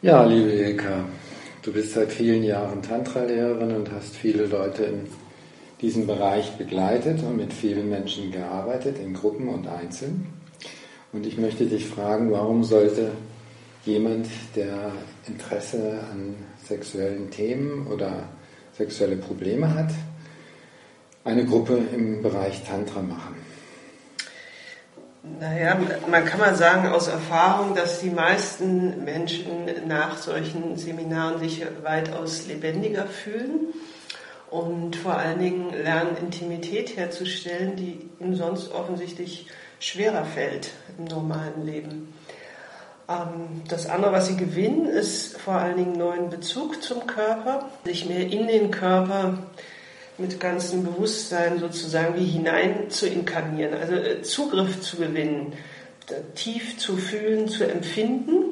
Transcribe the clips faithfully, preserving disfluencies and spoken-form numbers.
Ja, liebe Ilka, du bist seit vielen Jahren Tantra-Lehrerin und hast viele Leute in diesem Bereich begleitet und mit vielen Menschen gearbeitet, in Gruppen und einzeln. Und ich möchte dich fragen, warum sollte jemand, der Interesse an sexuellen Themen oder sexuelle Probleme hat, eine Gruppe im Bereich Tantra machen? Naja, man kann mal sagen aus Erfahrung, dass die meisten Menschen nach solchen Seminaren sich weitaus lebendiger fühlen und vor allen Dingen lernen, Intimität herzustellen, die ihnen sonst offensichtlich schwerer fällt im normalen Leben. Das andere, was sie gewinnen, ist vor allen Dingen neuen Bezug zum Körper, sich mehr in den Körper mit ganzem Bewusstsein sozusagen wie hinein zu inkarnieren, also Zugriff zu gewinnen, tief zu fühlen, zu empfinden,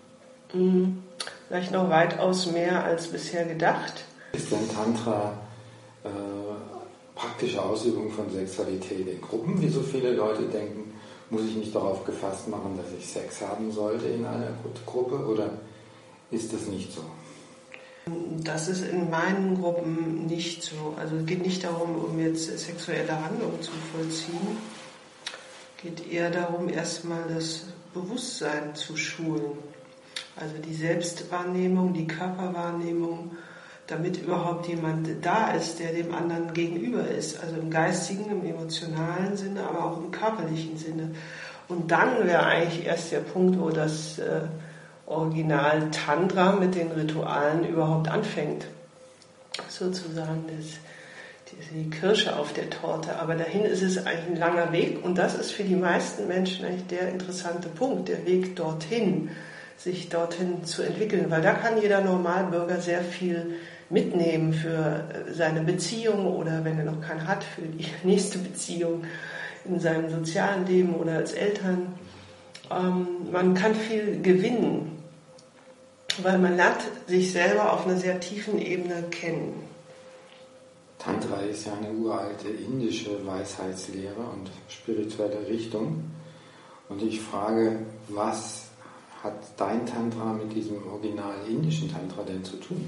vielleicht noch weitaus mehr als bisher gedacht. Ist denn Tantra äh, praktische Ausübung von Sexualität in Gruppen, wie so viele Leute denken? Muss ich mich darauf gefasst machen, dass ich Sex haben sollte in einer Gruppe, oder ist das nicht so? Das ist in meinen Gruppen nicht so. Also es geht nicht darum, um jetzt sexuelle Handlungen zu vollziehen. Es geht eher darum, erstmal das Bewusstsein zu schulen. Also die Selbstwahrnehmung, die Körperwahrnehmung, damit überhaupt jemand da ist, der dem anderen gegenüber ist. Also im geistigen, im emotionalen Sinne, aber auch im körperlichen Sinne. Und dann wäre eigentlich erst der Punkt, wo das äh, Original Tantra mit den Ritualen überhaupt anfängt. Sozusagen das, die Kirsche auf der Torte. Aber dahin ist es eigentlich ein langer Weg und das ist für die meisten Menschen eigentlich der interessante Punkt, der Weg dorthin, sich dorthin zu entwickeln. Weil da kann jeder Normalbürger sehr viel mitnehmen für seine Beziehung oder wenn er noch keinen hat, für die nächste Beziehung in seinem sozialen Leben oder als Eltern. Ähm, man kann viel gewinnen, weil man lernt sich selber auf einer sehr tiefen Ebene kennen. Tantra ist ja eine uralte indische Weisheitslehre und spirituelle Richtung. Und ich frage, was hat dein Tantra mit diesem original indischen Tantra denn zu tun?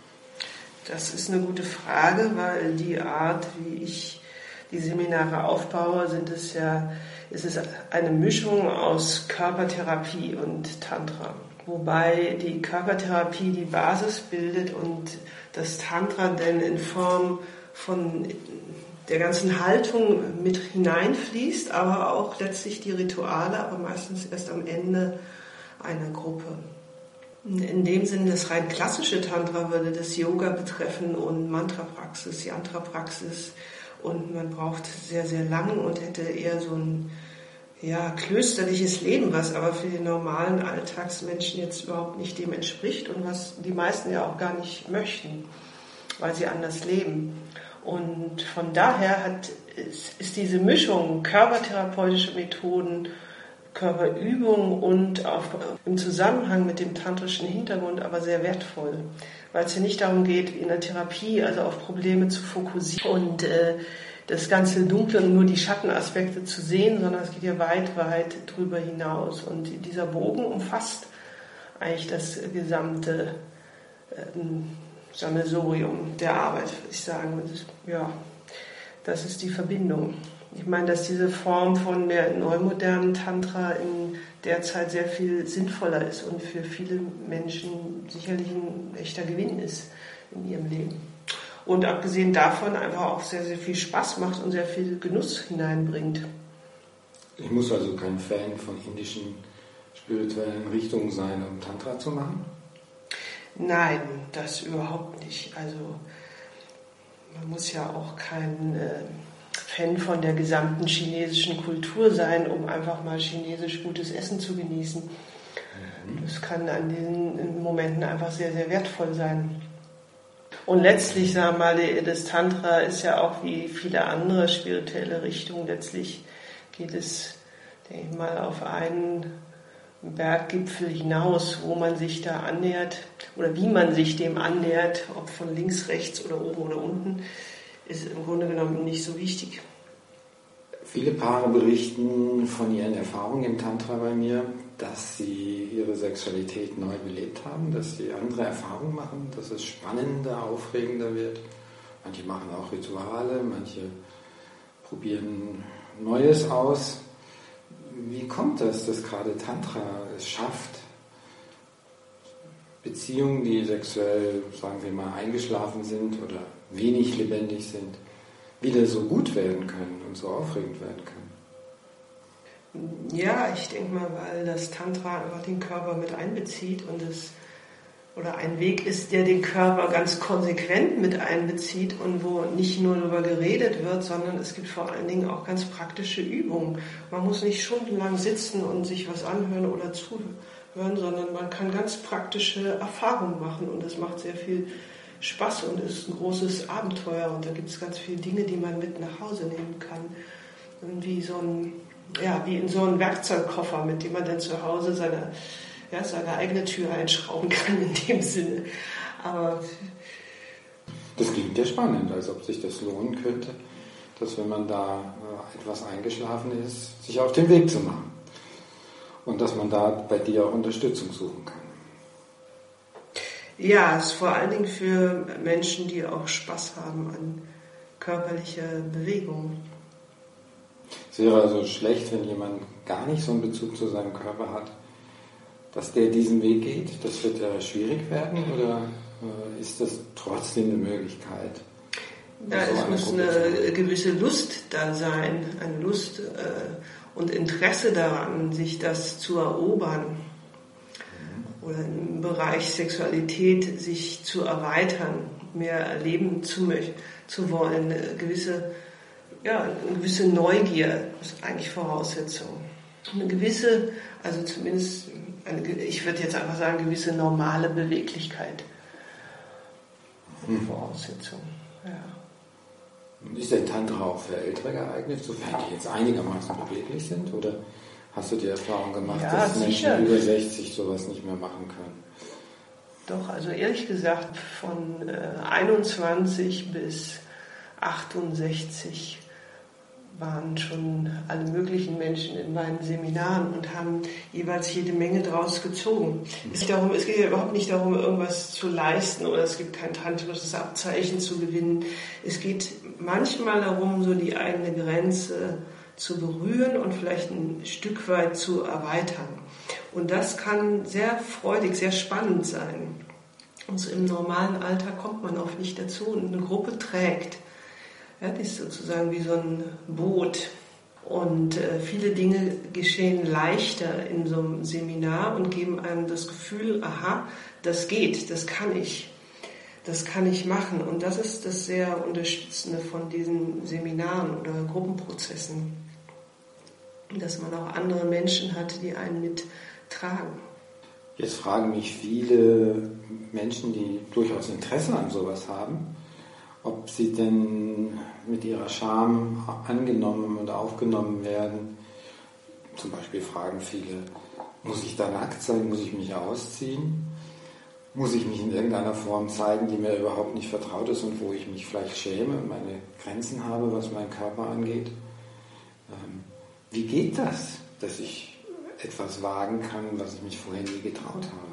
Das ist eine gute Frage, weil die Art, wie ich die Seminare aufbaue, sind es ja, ist es eine Mischung aus Körpertherapie und Tantra. Wobei die Körpertherapie die Basis bildet und das Tantra dann in Form von der ganzen Haltung mit hineinfließt, aber auch letztlich die Rituale, aber meistens erst am Ende einer Gruppe. In dem Sinne, das rein klassische Tantra würde das Yoga betreffen und Mantra-Praxis, Yantra-Praxis, und man braucht sehr, sehr lang und hätte eher so ein ja, klösterliches Leben, was aber für den normalen Alltagsmenschen jetzt überhaupt nicht dem entspricht und was die meisten ja auch gar nicht möchten, weil sie anders leben. Und von daher hat, ist, ist diese Mischung körpertherapeutische Methoden, Körperübung und auf, im Zusammenhang mit dem tantrischen Hintergrund aber sehr wertvoll, weil es ja nicht darum geht, wie in der Therapie, also auf Probleme zu fokussieren und äh, das ganze Dunkle und nur die Schattenaspekte zu sehen, sondern es geht ja weit, weit drüber hinaus. Und dieser Bogen umfasst eigentlich das gesamte ähm, Sammelsurium der Arbeit, würde ich sagen. Das ist, ja, das ist die Verbindung. Ich meine, dass diese Form von mehr neumodernen Tantra in der Zeit sehr viel sinnvoller ist und für viele Menschen sicherlich ein echter Gewinn ist in ihrem Leben. Und abgesehen davon einfach auch sehr, sehr viel Spaß macht und sehr viel Genuss hineinbringt. Ich muss also kein Fan von indischen spirituellen Richtungen sein, um Tantra zu machen? Nein, das überhaupt nicht. Also man muss ja auch kein äh, Fan von der gesamten chinesischen Kultur sein, um einfach mal chinesisch gutes Essen zu genießen. Mhm. Das kann an diesen Momenten einfach sehr, sehr wertvoll sein. Und letztlich, sagen wir mal, das Tantra ist ja auch wie viele andere spirituelle Richtungen. Letztlich geht es, denke ich mal, auf einen Berggipfel hinaus, wo man sich da annähert oder wie man sich dem annähert, ob von links, rechts oder oben oder unten, ist im Grunde genommen nicht so wichtig. Viele Paare berichten von ihren Erfahrungen im Tantra bei mir, dass sie ihre Sexualität neu belebt haben, dass sie andere Erfahrungen machen, dass es spannender, aufregender wird. Manche machen auch Rituale, manche probieren Neues aus. Wie kommt das, dass gerade Tantra es schafft, Beziehungen, die sexuell, sagen wir mal, eingeschlafen sind oder wenig lebendig sind, wieder so gut werden können und so aufregend werden können? Ja, ich denke mal, weil das Tantra einfach den Körper mit einbezieht und es oder ein Weg ist, der den Körper ganz konsequent mit einbezieht und wo nicht nur darüber geredet wird, sondern es gibt vor allen Dingen auch ganz praktische Übungen. Man muss nicht stundenlang sitzen und sich was anhören oder zuhören, sondern man kann ganz praktische Erfahrungen machen und das macht sehr viel Spaß und ist ein großes Abenteuer und da gibt es ganz viele Dinge, die man mit nach Hause nehmen kann. Und wie so ein, ja, wie in so einem Werkzeugkoffer, mit dem man dann zu Hause seine Ja, seine eigene Tür einschrauben kann in dem Sinne. Aber das klingt ja spannend, als ob sich das lohnen könnte, dass wenn man da äh, etwas eingeschlafen ist, sich auf den Weg zu machen. Und dass man da bei dir auch Unterstützung suchen kann. Ja, es ist vor allen Dingen für Menschen, die auch Spaß haben an körperlicher Bewegung. Es wäre also schlecht, wenn jemand gar nicht so einen Bezug zu seinem Körper hat, dass der diesen Weg geht. Das wird ja schwierig werden, oder äh, ist das trotzdem eine Möglichkeit? Ja, es eine muss eine gewisse Lust da sein, eine Lust äh, und Interesse daran, sich das zu erobern mhm. oder im Bereich Sexualität sich zu erweitern, mehr erleben zu, zu wollen. Eine gewisse, ja, eine gewisse Neugier ist eigentlich Voraussetzung. Eine gewisse, also zumindest Eine, ich würde jetzt einfach sagen, gewisse normale Beweglichkeit. Hm. Voraussetzung. Ja. Ist der Tantra auch für Ältere geeignet, sofern die jetzt einigermaßen beweglich sind? Oder hast du die Erfahrung gemacht, ja, dass sicher. Menschen über sechzig sowas nicht mehr machen können? Doch, also ehrlich gesagt, von äh, einundzwanzig bis achtundsechzig waren schon alle möglichen Menschen in meinen Seminaren und haben jeweils jede Menge draus gezogen. Es geht, darum, es geht ja überhaupt nicht darum, irgendwas zu leisten oder es gibt kein tantrisches Abzeichen zu gewinnen. Es geht manchmal darum, so die eigene Grenze zu berühren und vielleicht ein Stück weit zu erweitern. Und das kann sehr freudig, sehr spannend sein. Und so im normalen Alter kommt man oft nicht dazu und eine Gruppe trägt. Ja, das ist sozusagen wie so ein Boot. Und äh, viele Dinge geschehen leichter in so einem Seminar und geben einem das Gefühl, aha, das geht, das kann ich, das kann ich machen. Und das ist das sehr Unterstützende von diesen Seminaren oder Gruppenprozessen, dass man auch andere Menschen hat, die einen mittragen. Jetzt fragen mich viele Menschen, die durchaus Interesse an sowas haben, ob sie denn mit ihrer Scham angenommen und aufgenommen werden. Zum Beispiel fragen viele, muss ich da nackt sein, muss ich mich ausziehen? Muss ich mich in irgendeiner Form zeigen, die mir überhaupt nicht vertraut ist und wo ich mich vielleicht schäme und meine Grenzen habe, was meinen Körper angeht? Ähm, wie geht das, dass ich etwas wagen kann, was ich mich vorher nie getraut habe?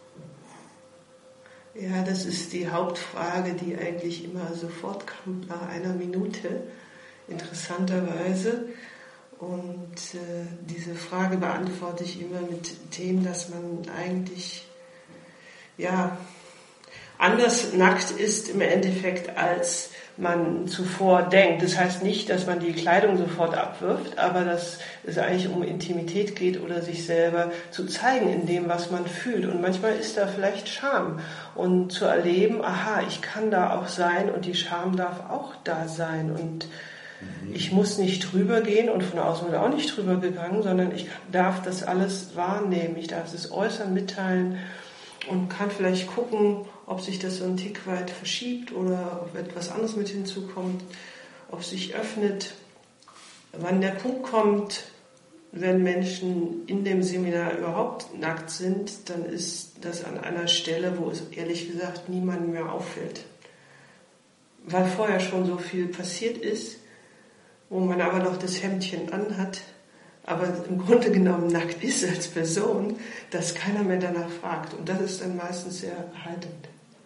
Ja, das ist die Hauptfrage, die eigentlich immer sofort kommt nach einer Minute, interessanterweise. Und äh, diese Frage beantworte ich immer mit dem, dass man eigentlich ja anders nackt ist im Endeffekt, als man zuvor denkt. Das heißt nicht, dass man die Kleidung sofort abwirft, aber dass es eigentlich um Intimität geht oder sich selber zu zeigen in dem, was man fühlt. Und manchmal ist da vielleicht Scham. Und zu erleben, aha, ich kann da auch sein und die Scham darf auch da sein. Und mhm. ich muss nicht drüber gehen und von außen wird auch nicht drüber gegangen, sondern ich darf das alles wahrnehmen. Ich darf es äußern, mitteilen und kann vielleicht gucken, ob sich das so ein Tick weit verschiebt oder ob etwas anderes mit hinzukommt, ob sich öffnet. Wann der Punkt kommt, wenn Menschen in dem Seminar überhaupt nackt sind, dann ist das an einer Stelle, wo es ehrlich gesagt niemandem mehr auffällt. Weil vorher schon so viel passiert ist, wo man aber noch das Hemdchen anhat aber im Grunde genommen nackt ist als Person, dass keiner mehr danach fragt. Und das ist dann meistens sehr erhaltend.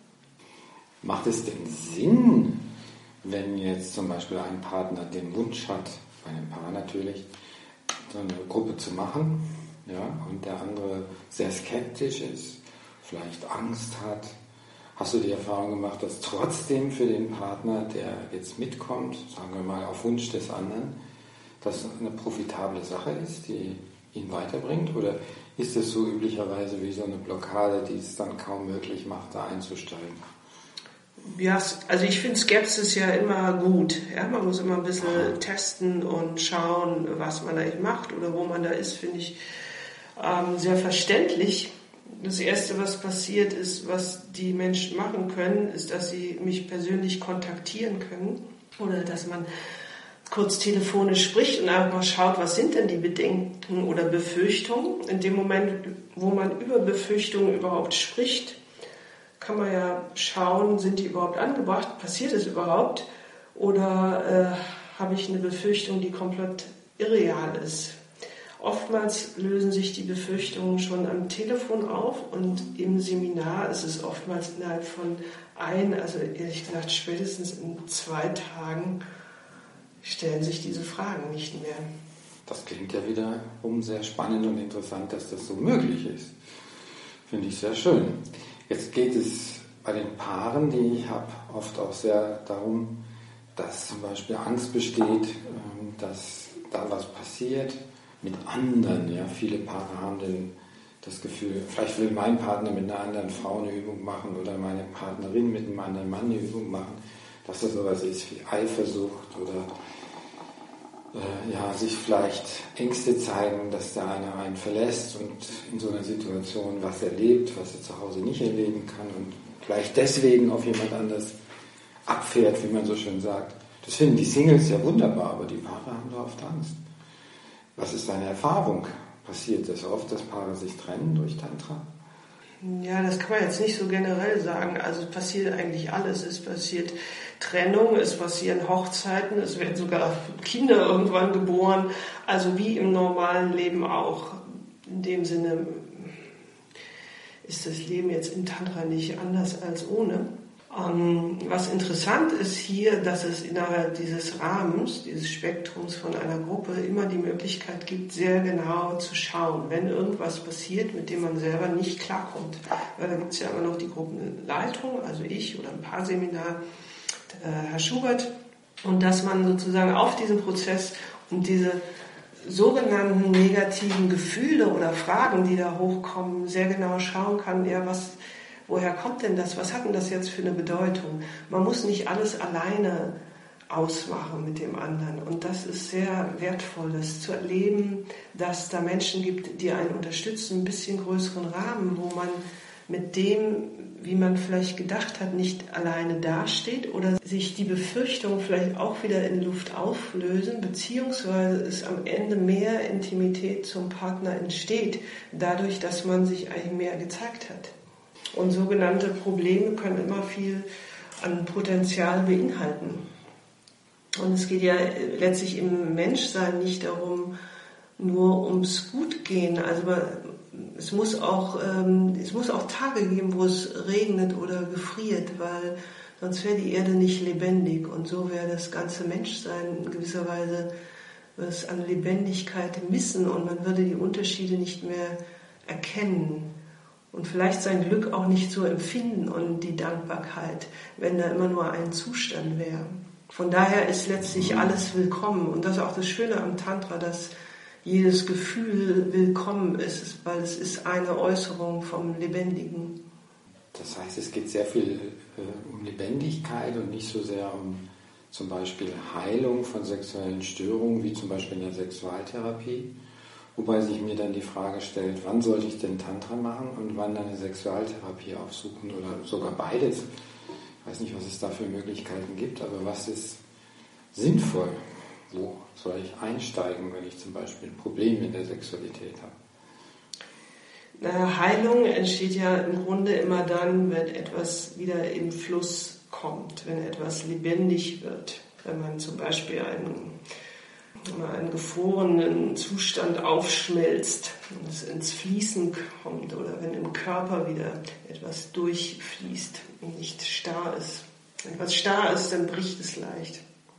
Macht es denn Sinn, wenn jetzt zum Beispiel ein Partner den Wunsch hat, bei einem Paar natürlich, so eine Gruppe zu machen, ja, und der andere sehr skeptisch ist, vielleicht Angst hat? Hast du die Erfahrung gemacht, dass trotzdem für den Partner, der jetzt mitkommt, sagen wir mal auf Wunsch des anderen, das eine profitable Sache ist, die ihn weiterbringt? Oder ist es so üblicherweise wie so eine Blockade, die es dann kaum möglich macht, da einzusteigen? Ja, also ich finde Skepsis ja immer gut. Ja, man muss immer ein bisschen testen und schauen, was man da macht oder wo man da ist, finde ich ähm, sehr verständlich. Das Erste, was passiert ist, was die Menschen machen können, ist, dass sie mich persönlich kontaktieren können oder dass man kurz telefonisch spricht und einfach mal schaut, was sind denn die Bedenken oder Befürchtungen. In dem Moment, wo man über Befürchtungen überhaupt spricht, kann man ja schauen, sind die überhaupt angebracht, passiert es überhaupt oder äh, habe ich eine Befürchtung, die komplett irreal ist. Oftmals lösen sich die Befürchtungen schon am Telefon auf und im Seminar ist es oftmals innerhalb von ein, also ehrlich gesagt spätestens in zwei Tagen stellen sich diese Fragen nicht mehr. Das klingt ja wiederum sehr spannend und interessant, dass das so möglich ist. Finde ich sehr schön. Jetzt geht es bei den Paaren, die ich habe, oft auch sehr darum, dass zum Beispiel Angst besteht, dass da was passiert mit anderen. Ja, viele Paare haben denn das Gefühl, vielleicht will mein Partner mit einer anderen Frau eine Übung machen oder meine Partnerin mit einem anderen Mann eine Übung machen, dass das sowas ist wie Eifersucht oder äh, ja, sich vielleicht Ängste zeigen, dass der eine einen verlässt und in so einer Situation was erlebt, was er zu Hause nicht erleben kann und vielleicht deswegen auf jemand anders abfährt, wie man so schön sagt. Das finden die Singles ja wunderbar, aber die Paare haben da oft Angst. Was ist deine Erfahrung? Passiert das oft, dass Paare sich trennen durch Tantra? Ja, das kann man jetzt nicht so generell sagen. Also es passiert eigentlich alles. Es passiert Trennung, es passieren Hochzeiten, es werden sogar Kinder irgendwann geboren. Also wie im normalen Leben auch. In dem Sinne ist das Leben jetzt im Tantra nicht anders als ohne. Ähm, was interessant ist hier, dass es innerhalb dieses Rahmens, dieses Spektrums von einer Gruppe immer die Möglichkeit gibt, sehr genau zu schauen, wenn irgendwas passiert, mit dem man selber nicht klarkommt. Weil da gibt es ja immer noch die Gruppenleitung, also ich oder ein Paarseminar, äh, Herr Schubert, und dass man sozusagen auf diesen Prozess und diese sogenannten negativen Gefühle oder Fragen, die da hochkommen, sehr genau schauen kann, ja, was woher kommt denn das? Was hat denn das jetzt für eine Bedeutung? Man muss nicht alles alleine ausmachen mit dem anderen. Und das ist sehr wertvoll, das zu erleben, dass da Menschen gibt, die einen unterstützen, ein bisschen größeren Rahmen, wo man mit dem, wie man vielleicht gedacht hat, nicht alleine dasteht oder sich die Befürchtungen vielleicht auch wieder in Luft auflösen, beziehungsweise es am Ende mehr Intimität zum Partner entsteht, dadurch, dass man sich eigentlich mehr gezeigt hat. Und sogenannte Probleme können immer viel an Potenzial beinhalten. Und es geht ja letztlich im Menschsein nicht darum, nur ums Gutgehen. Also es muss auch, ähm, es muss auch Tage geben, wo es regnet oder gefriert, weil sonst wäre die Erde nicht lebendig. Und so wäre das ganze Menschsein in gewisser Weise was an Lebendigkeit missen und man würde die Unterschiede nicht mehr erkennen. Und vielleicht sein Glück auch nicht so empfinden und die Dankbarkeit, wenn da immer nur ein Zustand wäre. Von daher ist letztlich alles willkommen. Und das ist auch das Schöne am Tantra, dass jedes Gefühl willkommen ist, weil es ist eine Äußerung vom Lebendigen. Das heißt, es geht sehr viel äh, um Lebendigkeit und nicht so sehr um zum Beispiel Heilung von sexuellen Störungen, wie zum Beispiel in der Sexualtherapie. Wobei sich mir dann die Frage stellt, wann sollte ich denn Tantra machen und wann eine Sexualtherapie aufsuchen oder sogar beides. Ich weiß nicht, was es da für Möglichkeiten gibt, aber was ist sinnvoll? Wo soll ich einsteigen, wenn ich zum Beispiel ein Problem in der Sexualität habe? Heilung entsteht ja im Grunde immer dann, wenn etwas wieder im Fluss kommt, wenn etwas lebendig wird. Wenn man zum Beispiel einen einen gefrorenen Zustand aufschmelzt und es ins Fließen kommt oder wenn im Körper wieder etwas durchfließt und nicht starr ist. Wenn etwas starr ist, dann bricht es leicht.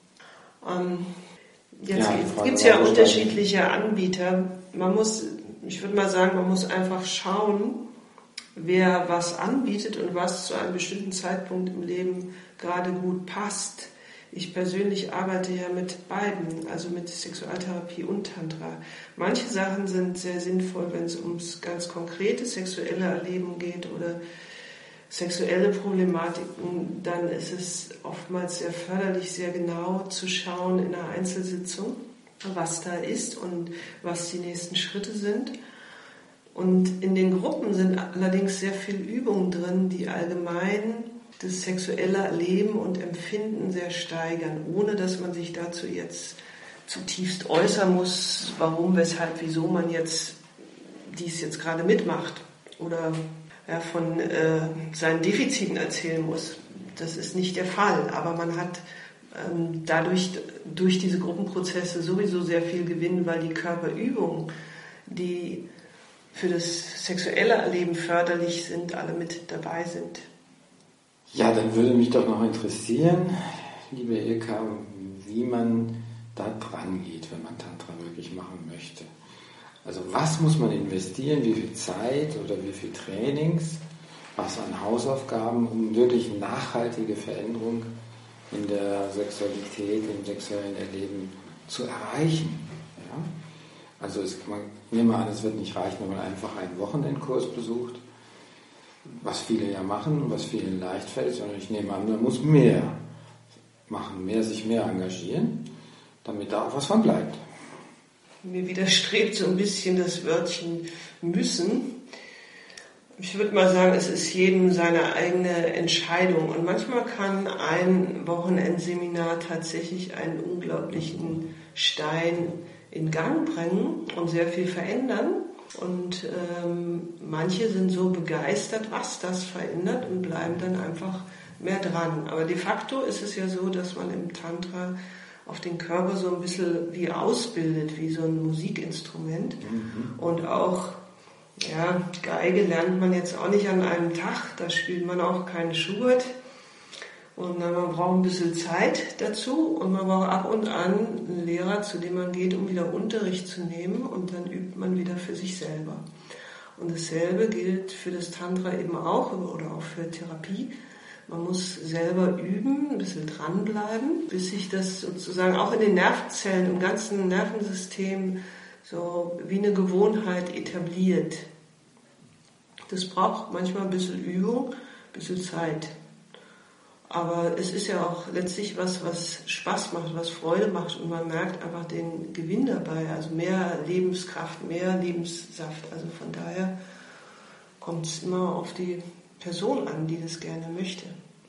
Ähm, jetzt ja, gibt es ja unterschiedliche Anbieter. Man muss, ich würde mal sagen, man muss einfach schauen, wer was anbietet und was zu einem bestimmten Zeitpunkt im Leben gerade gut passt. Ich persönlich arbeite ja mit beiden, also mit Sexualtherapie und Tantra. Manche Sachen sind sehr sinnvoll, wenn es ums ganz konkrete sexuelle Erleben geht oder sexuelle Problematiken. Dann ist es oftmals sehr förderlich, sehr genau zu schauen in einer Einzelsitzung, was da ist und was die nächsten Schritte sind. Und in den Gruppen sind allerdings sehr viele Übungen drin, die allgemein das sexuelle Erleben und Empfinden sehr steigern, ohne dass man sich dazu jetzt zutiefst äußern muss, warum, weshalb, wieso man jetzt dies jetzt gerade mitmacht oder ja, von äh, seinen Defiziten erzählen muss. Das ist nicht der Fall, aber man hat ähm, dadurch durch diese Gruppenprozesse sowieso sehr viel Gewinn, weil die Körperübungen, die für das sexuelle Erleben förderlich sind, alle mit dabei sind. Ja, dann würde mich doch noch interessieren, liebe Ilka, wie man da dran geht, wenn man Tantra wirklich machen möchte. Also was muss man investieren, wie viel Zeit oder wie viel Trainings, was an Hausaufgaben, um wirklich nachhaltige Veränderung in der Sexualität, im sexuellen Erleben zu erreichen. Ja? Also es, man, ich nehme an, es wird nicht reichen, wenn man einfach einen Wochenendkurs besucht, was viele ja machen, was vielen leicht fällt, sondern ich nehme an, man muss mehr machen, mehr sich mehr engagieren, damit da auch was von bleibt. Mir widerstrebt so ein bisschen das Wörtchen müssen. Ich würde mal sagen, es ist jedem seine eigene Entscheidung. Und manchmal kann ein Wochenendseminar tatsächlich einen unglaublichen Stein in Gang bringen und sehr viel verändern. Und ähm, manche sind so begeistert, was das verändert und bleiben dann einfach mehr dran. Aber de facto ist es ja so, dass man im Tantra auf den Körper so ein bisschen wie ausbildet, wie so ein Musikinstrument. Mhm. Und auch, ja, Geige lernt man jetzt auch nicht an einem Tag, da spielt man auch keinen Schubert. Und man braucht ein bisschen Zeit dazu und man braucht ab und an einen Lehrer, zu dem man geht, um wieder Unterricht zu nehmen und dann übt man wieder für sich selber. Und dasselbe gilt für das Tantra eben auch oder auch für Therapie. Man muss selber üben, ein bisschen dranbleiben, bis sich das sozusagen auch in den Nervenzellen, im ganzen Nervensystem so wie eine Gewohnheit etabliert. Das braucht manchmal ein bisschen Übung, ein bisschen Zeit. Aber es ist ja auch letztlich was, was Spaß macht, was Freude macht und man merkt einfach den Gewinn dabei, also mehr Lebenskraft, mehr Lebenssaft. Also von daher kommt es immer auf die Person an, die das gerne möchte.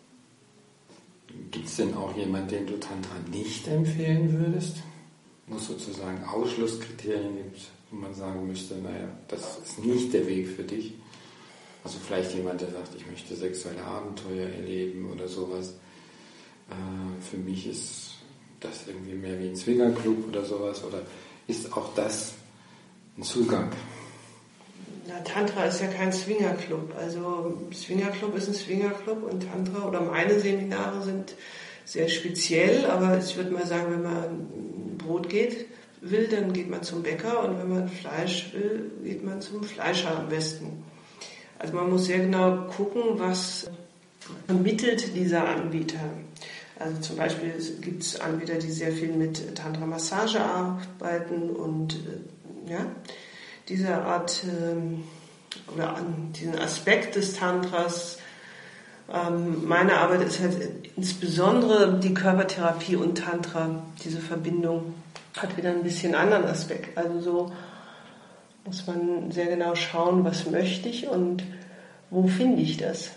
Gibt es denn auch jemanden, den du Tantra nicht empfehlen würdest? Wo es sozusagen Ausschlusskriterien gibt, wo man sagen müsste, naja, das ist nicht der Weg für dich? Also vielleicht jemand, der sagt, ich möchte sexuelle Abenteuer erleben oder sowas. Äh, für mich ist das irgendwie mehr wie ein Swingerclub oder sowas. Oder ist auch das ein Zugang? Na, Tantra ist ja kein Swingerclub. Also Swingerclub ist ein Swingerclub und Tantra oder meine Seminare sind sehr speziell. Aber ich würde mal sagen, wenn man Brot geht, will, dann geht man zum Bäcker und wenn man Fleisch will, geht man zum Fleischer am besten. Also man muss sehr genau gucken, was vermittelt dieser Anbieter. Also zum Beispiel gibt es Anbieter, die sehr viel mit Tantra-Massage arbeiten und ja, diese Art ähm, oder an diesen Aspekt des Tantras. Ähm, meine Arbeit ist halt insbesondere die Körpertherapie und Tantra. Diese Verbindung hat wieder ein bisschen anderen Aspekt. Also so muss man sehr genau schauen, was möchte ich und wo finde ich das.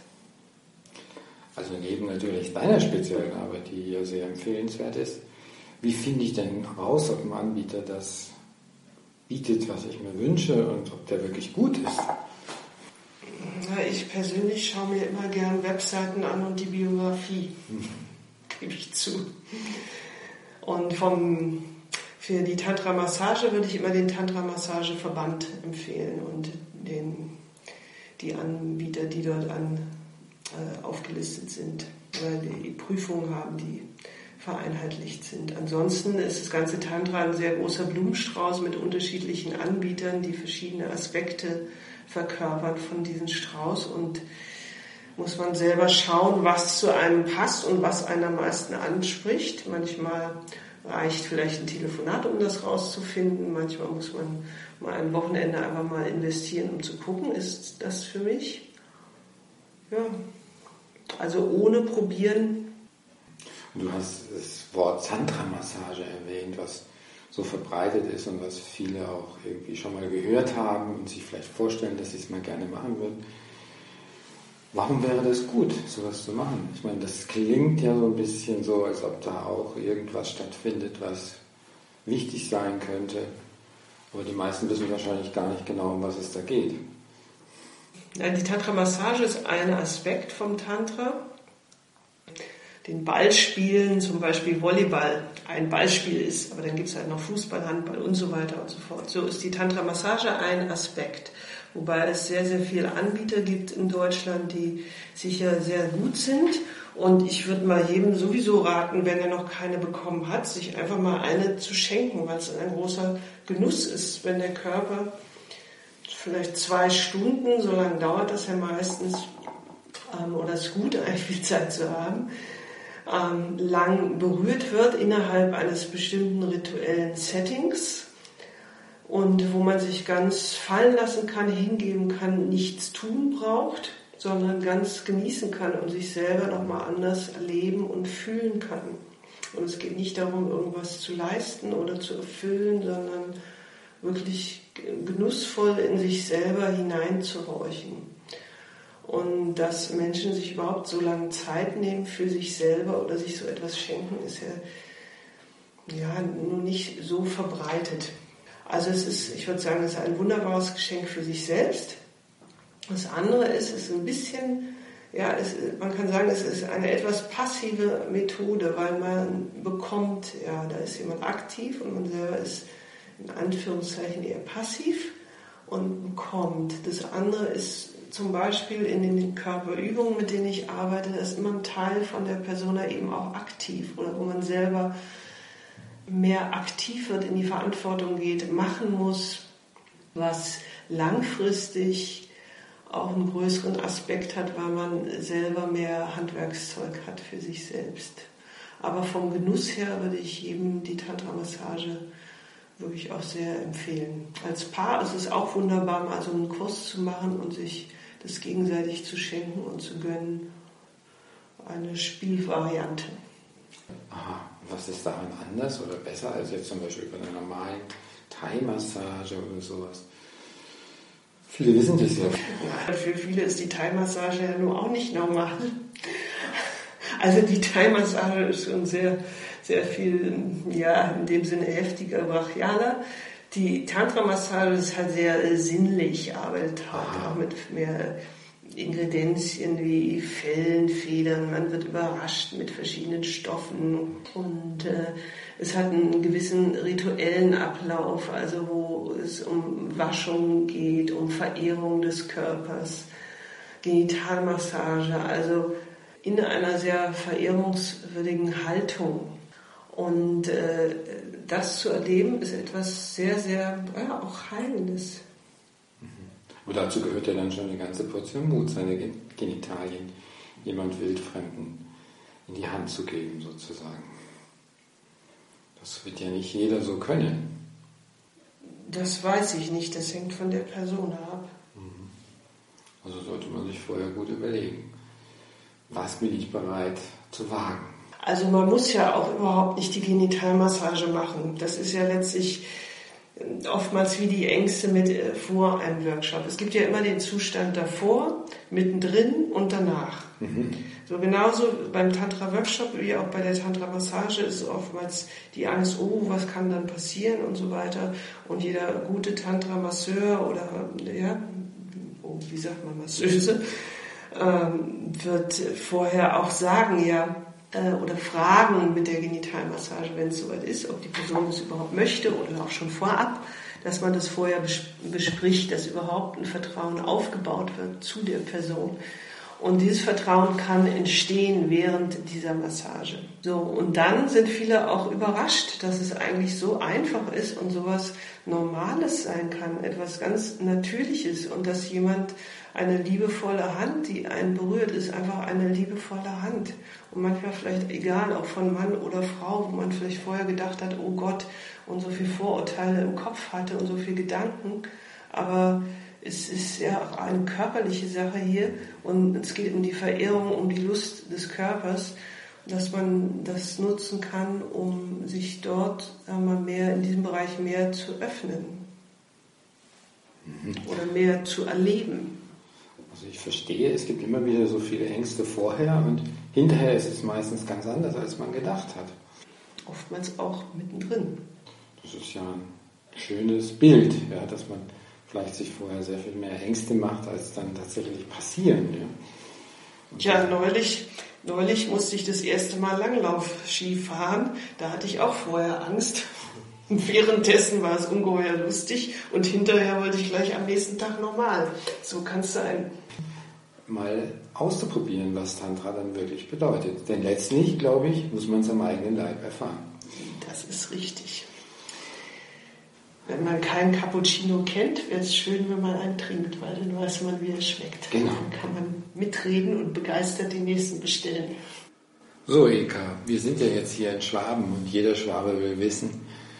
Also neben natürlich deiner speziellen Arbeit, die ja sehr empfehlenswert ist, wie finde ich denn raus, ob ein Anbieter das bietet, was ich mir wünsche und ob der wirklich gut ist? Na, ich persönlich schaue mir immer gern Webseiten an und die Biografie, hm. gebe ich zu. Und vom Für die Tantra-Massage würde ich immer den Tantra-Massage-Verband empfehlen und den, die Anbieter, die dort an, äh, aufgelistet sind, weil die Prüfungen haben, die vereinheitlicht sind. Ansonsten ist das ganze Tantra ein sehr großer Blumenstrauß mit unterschiedlichen Anbietern, die verschiedene Aspekte verkörpern von diesem Strauß, und muss man selber schauen, was zu einem passt und was einen am meisten anspricht. Manchmal reicht vielleicht ein Telefonat, um das rauszufinden. Manchmal muss man mal ein Wochenende einfach mal investieren, um zu gucken, ist das für mich? Ja, also ohne probieren. Du hast das Wort Tantra-Massage erwähnt, was so verbreitet ist und was viele auch irgendwie schon mal gehört haben und sich vielleicht vorstellen, dass sie es mal gerne machen würden. Warum wäre das gut, sowas zu machen? Ich meine, das klingt ja so ein bisschen so, als ob da auch irgendwas stattfindet, was wichtig sein könnte. Aber die meisten wissen wahrscheinlich gar nicht genau, um was es da geht. Die Tantra-Massage ist ein Aspekt vom Tantra. Den Ballspielen, zum Beispiel Volleyball, ein Ballspiel ist, aber dann gibt es halt noch Fußball, Handball und so weiter und so fort. So ist die Tantra-Massage ein Aspekt. Wobei es sehr, sehr viele Anbieter gibt in Deutschland, die sicher sehr gut sind. Und ich würde mal jedem sowieso raten, wenn er noch keine bekommen hat, sich einfach mal eine zu schenken, weil es ein großer Genuss ist, wenn der Körper vielleicht zwei Stunden, so lange dauert das ja meistens, ähm, oder es ist gut, eigentlich viel Zeit zu haben, ähm, lang berührt wird innerhalb eines bestimmten rituellen Settings. Und wo man sich ganz fallen lassen kann, hingeben kann, nichts tun braucht, sondern ganz genießen kann und sich selber nochmal anders erleben und fühlen kann. Und es geht nicht darum, irgendwas zu leisten oder zu erfüllen, sondern wirklich genussvoll in sich selber hineinzuhorchen. Und dass Menschen sich überhaupt so lange Zeit nehmen für sich selber oder sich so etwas schenken, ist ja, ja nur nicht so verbreitet. Also es ist, ich würde sagen, es ist ein wunderbares Geschenk für sich selbst. Das andere ist, es ist ein bisschen, ja, es, man kann sagen, es ist eine etwas passive Methode, weil man bekommt, ja, da ist jemand aktiv und man selber ist in Anführungszeichen eher passiv und bekommt. Das andere ist zum Beispiel in den Körperübungen, mit denen ich arbeite, da ist immer ein Teil von der Persona eben auch aktiv oder wo man selber mehr aktiv wird, in die Verantwortung geht, machen muss, was langfristig auch einen größeren Aspekt hat, weil man selber mehr Handwerkszeug hat für sich selbst. Aber vom Genuss her würde ich jedem die Tantra-Massage wirklich auch sehr empfehlen. Als Paar ist es auch wunderbar, mal so einen Kurs zu machen und sich das gegenseitig zu schenken und zu gönnen. Eine Spielvariante. Aha, was ist daran anders oder besser als jetzt zum Beispiel bei einer normalen Thai-Massage oder sowas? Viele wissen das ja. Ja, für viele ist die Thai-Massage ja nur auch nicht normal. Also die Thai-Massage ist schon sehr, sehr viel, ja, in dem Sinne heftiger, brachialer. Die Tantra-Massage ist halt sehr sinnlich, arbeitet halt auch mit mehr Ingredienzien wie Fellen, Federn, man wird überrascht mit verschiedenen Stoffen und äh, es hat einen gewissen rituellen Ablauf, also wo es um Waschung geht, um Verehrung des Körpers, Genitalmassage, also in einer sehr verehrungswürdigen Haltung. Und äh, das zu erleben ist etwas sehr, sehr, ja, auch Heilendes. Und dazu gehört ja dann schon eine ganze Portion Mut, seine Genitalien jemand Wildfremden in die Hand zu geben, sozusagen. Das wird ja nicht jeder so können. Das weiß ich nicht, das hängt von der Person ab. Also sollte man sich vorher gut überlegen, was bin ich bereit zu wagen. Also man muss ja auch überhaupt nicht die Genitalmassage machen. Das ist ja letztlich oftmals wie die Ängste mit äh, vor einem Workshop. Es gibt ja immer den Zustand davor, mittendrin und danach. Mhm. So genauso beim Tantra-Workshop wie auch bei der Tantra-Massage ist oftmals die Angst, oh, was kann dann passieren und so weiter. Und jeder gute Tantra-Masseur oder, ja, oh, wie sagt man, Masseuse, ähm, wird vorher auch sagen, ja, äh, oder Fragen mit der Genitalmassage, wenn es soweit ist, ob die Person das überhaupt möchte oder auch schon vorab, dass man das vorher bespricht, dass überhaupt ein Vertrauen aufgebaut wird zu der Person. Und dieses Vertrauen kann entstehen während dieser Massage. So, und dann sind viele auch überrascht, dass es eigentlich so einfach ist und sowas Normales sein kann, etwas ganz Natürliches, und dass jemand eine liebevolle Hand, die einen berührt, ist einfach eine liebevolle Hand. Und manchmal vielleicht egal, ob von Mann oder Frau, wo man vielleicht vorher gedacht hat, oh Gott, und so viele Vorurteile im Kopf hatte und so viele Gedanken, aber es ist ja auch eine körperliche Sache hier und es geht um die Verehrung, um die Lust des Körpers, dass man das nutzen kann, um sich dort, sagen wir, mehr in diesem Bereich mehr zu öffnen mhm. oder mehr zu erleben. Also ich verstehe, es gibt immer wieder so viele Ängste vorher und hinterher ist es meistens ganz anders, als man gedacht hat. Oftmals auch mittendrin. Das ist ja ein schönes Bild, ja, dass man vielleicht sich vorher sehr viel mehr Ängste macht, als dann tatsächlich passieren. Ja, ja neulich, neulich musste ich das erste Mal Langlauf-Ski fahren. Da hatte ich auch vorher Angst. Und währenddessen war es ungeheuer lustig und hinterher wollte ich gleich am nächsten Tag nochmal. So kann es sein. Mal auszuprobieren, was Tantra dann wirklich bedeutet. Denn letztlich, glaube ich, muss man es am eigenen Leib erfahren. Das ist richtig. Wenn man keinen Cappuccino kennt, wäre es schön, wenn man einen trinkt, weil dann weiß man, wie er schmeckt. Genau. Dann kann man mitreden und begeistert den nächsten bestellen. So, Eka, wir sind ja jetzt hier in Schwaben und jeder Schwabe will wissen,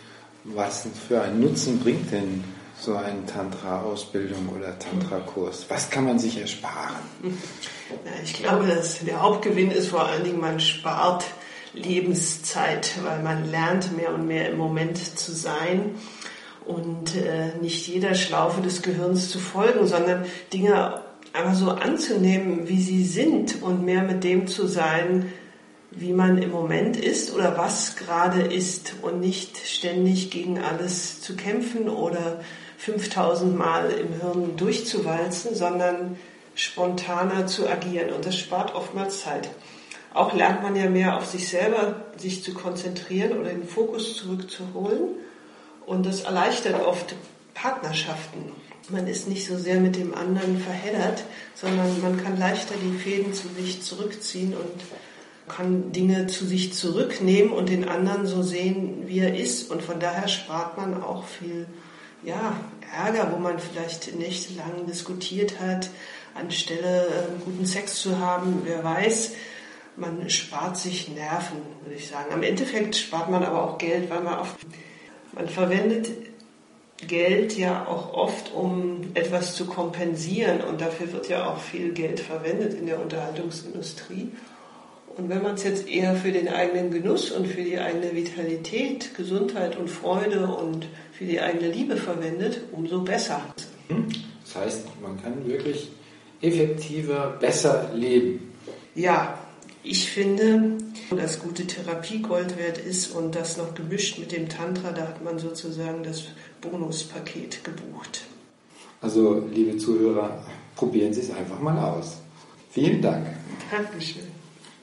was für einen Nutzen bringt denn so eine Tantra-Ausbildung oder Tantra-Kurs? Was kann man sich ersparen? Ja, ich glaube, dass der Hauptgewinn ist vor allen Dingen, man spart Lebenszeit, weil man lernt mehr und mehr im Moment zu sein. Und äh, nicht jeder Schlaufe des Gehirns zu folgen, sondern Dinge einfach so anzunehmen, wie sie sind und mehr mit dem zu sein, wie man im Moment ist oder was gerade ist und nicht ständig gegen alles zu kämpfen oder fünftausend Mal im Hirn durchzuwalzen, sondern spontaner zu agieren. Und das spart oftmals Zeit. Auch lernt man ja mehr auf sich selber, sich zu konzentrieren oder den Fokus zurückzuholen. Und das erleichtert oft Partnerschaften. Man ist nicht so sehr mit dem anderen verheddert, sondern man kann leichter die Fäden zu sich zurückziehen und kann Dinge zu sich zurücknehmen und den anderen so sehen, wie er ist. Und von daher spart man auch viel ja, Ärger, wo man vielleicht nächtelang diskutiert hat, anstelle äh, guten Sex zu haben. Wer weiß, man spart sich Nerven, würde ich sagen. Am Endeffekt spart man aber auch Geld, weil man oft Man verwendet Geld ja auch oft, um etwas zu kompensieren, und dafür wird ja auch viel Geld verwendet in der Unterhaltungsindustrie. Und wenn man es jetzt eher für den eigenen Genuss und für die eigene Vitalität, Gesundheit und Freude und für die eigene Liebe verwendet, umso besser. Das heißt, man kann wirklich effektiver, besser leben. Ja, ich finde, dass gute Therapie Gold wert ist und das noch gemischt mit dem Tantra, da hat man sozusagen das Bonuspaket gebucht. Also, liebe Zuhörer, probieren Sie es einfach mal aus. Vielen Dank. Dankeschön.